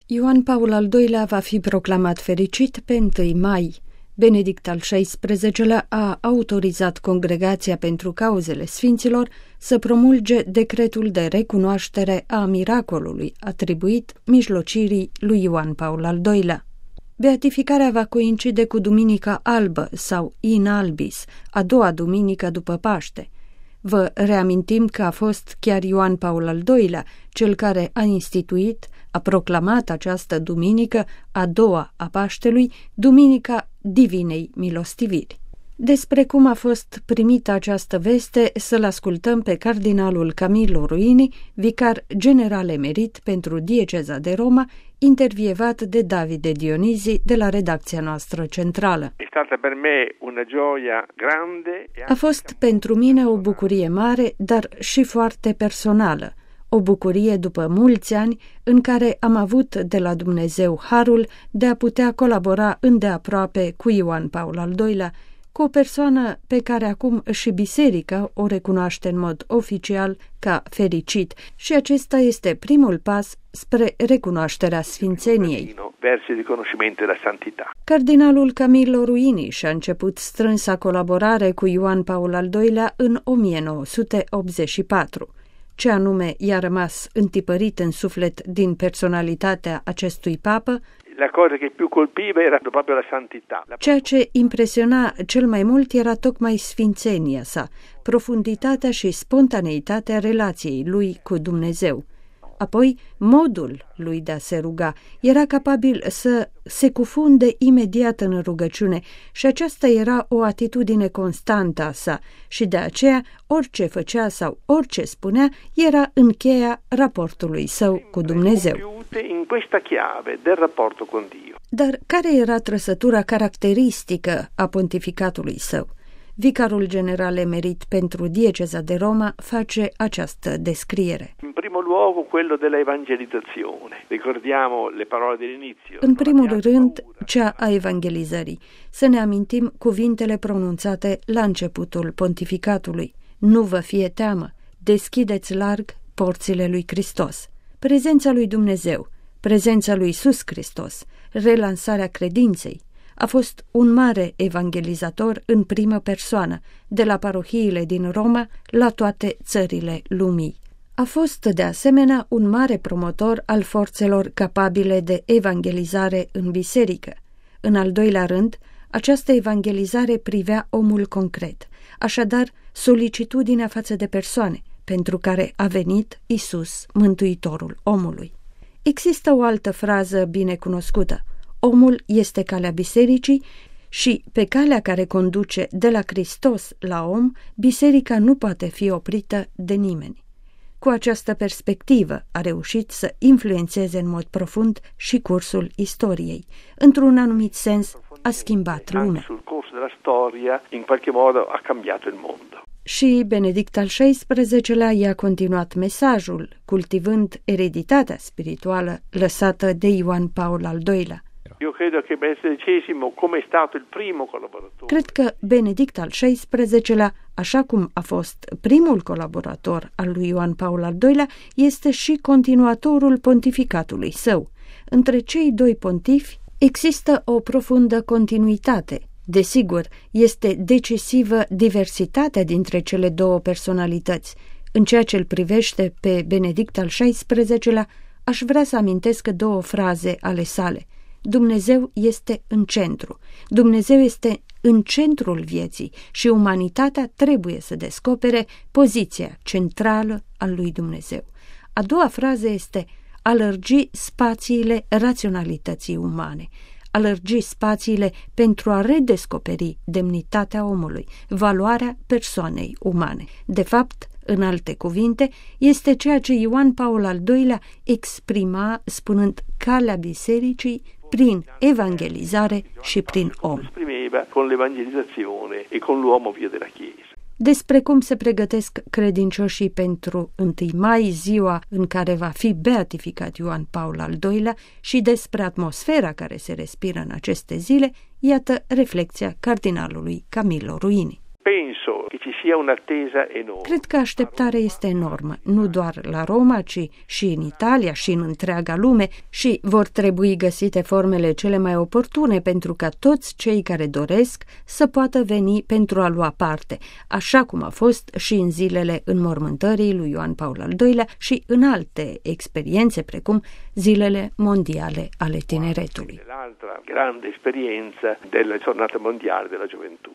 Ioan Paul al II-lea va fi proclamat fericit pe 1 mai. Benedict al XVI-lea a autorizat Congregația pentru Cauzele Sfinților să promulge decretul de recunoaștere a miracolului atribuit mijlocirii lui Ioan Paul al II-lea. Beatificarea va coincide cu Duminica Albă sau In Albis, a doua duminică după Paște. Vă reamintim că a fost chiar Ioan Paul al II-lea cel care a proclamat această duminică, a doua a Paștelui, Duminica Divinei Milostiviri. Despre cum a fost primită această veste, să-l ascultăm pe cardinalul Camillo Ruini, vicar general emerit pentru dieceza de Roma, intervievat de Davide Dionisi de la redacția noastră centrală. A fost pentru mine o bucurie mare, dar și foarte personală. O bucurie după mulți ani în care am avut de la Dumnezeu harul de a putea colabora îndeaproape cu Ioan Paul al II-lea, cu o persoană pe care acum și biserica o recunoaște în mod oficial ca fericit, și acesta este primul pas spre recunoașterea sfințeniei. Cardinalul Camillo Ruini și-a început strânsa colaborare cu Ioan Paul al II-lea în 1984. Ce anume i-a rămas întipărit în suflet din personalitatea acestui papă? Ceea ce impresiona cel mai mult era tocmai sfințenia sa, profunditatea și spontaneitatea relației lui cu Dumnezeu. Apoi, modul lui de a se ruga era capabil să se cufunde imediat în rugăciune și aceasta era o atitudine constantă a sa și de aceea orice făcea sau orice spunea era în cheia raportului său cu Dumnezeu. Dar care era trăsătura caracteristică a pontificatului său? Vicarul general emerit pentru dieceza de Roma face această descriere. În primul rând, cea a evangelizării. Să ne amintim cuvintele pronunțate la începutul pontificatului. Nu vă fie teamă, deschideți larg porțile lui Hristos. Prezența lui Dumnezeu, prezența lui Iisus Hristos, relansarea credinței. A fost un mare evangelizator în primă persoană, de la parohiile din Roma la toate țările lumii. A fost, de asemenea, un mare promotor al forțelor capabile de evangelizare în biserică. În al doilea rând, această evangelizare privea omul concret, așadar solicitudinea față de persoane, pentru care a venit Iisus, Mântuitorul omului. Există o altă frază bine cunoscută. Omul este calea bisericii și pe calea care conduce de la Hristos la om, biserica nu poate fi oprită de nimeni. Cu această perspectivă a reușit să influențeze în mod profund și cursul istoriei. Într-un anumit sens, a schimbat lumea. Și Benedict al XVI-lea i-a continuat mesajul, cultivând ereditatea spirituală lăsată de Ioan Paul al II-lea. Cred că Benedict al XVI-lea, așa cum a fost primul colaborator al lui Ioan Paul al II-lea, este și continuatorul pontificatului său. Între cei doi pontifi există o profundă continuitate. Desigur, este decisivă diversitatea dintre cele două personalități. În ceea ce îl privește pe Benedict al XVI-lea, aș vrea să amintesc două fraze ale sale. Dumnezeu este în centru. Dumnezeu este în centrul vieții și umanitatea trebuie să descopere poziția centrală a lui Dumnezeu. A doua frază este a lărgi spațiile raționalității umane, a lărgi spațiile pentru a redescoperi demnitatea omului, valoarea persoanei umane. De fapt, în alte cuvinte, este ceea ce Ioan Paul al II-lea exprima spunând calea bisericii prin evangelizare și prin om. Despre cum se pregătesc credincioșii pentru 1 mai, ziua în care va fi beatificat Ioan Paul al II-lea, și despre atmosfera care se respiră în aceste zile, iată reflecția cardinalului Camillo Ruini. penso che ci sia un'attesa enorme. Cred că așteptarea este enormă, nu doar la Roma, ci și în Italia și în întreaga lume, și vor trebui găsite formele cele mai oportune pentru ca toți cei care doresc să poată veni pentru a lua parte, așa cum a fost și în zilele înmormântării lui Ioan Paul al II-lea și în alte experiențe precum Zilele Mondiale ale Tineretului. L'altra grande esperienza della Giornata Mondiale della Gioventù.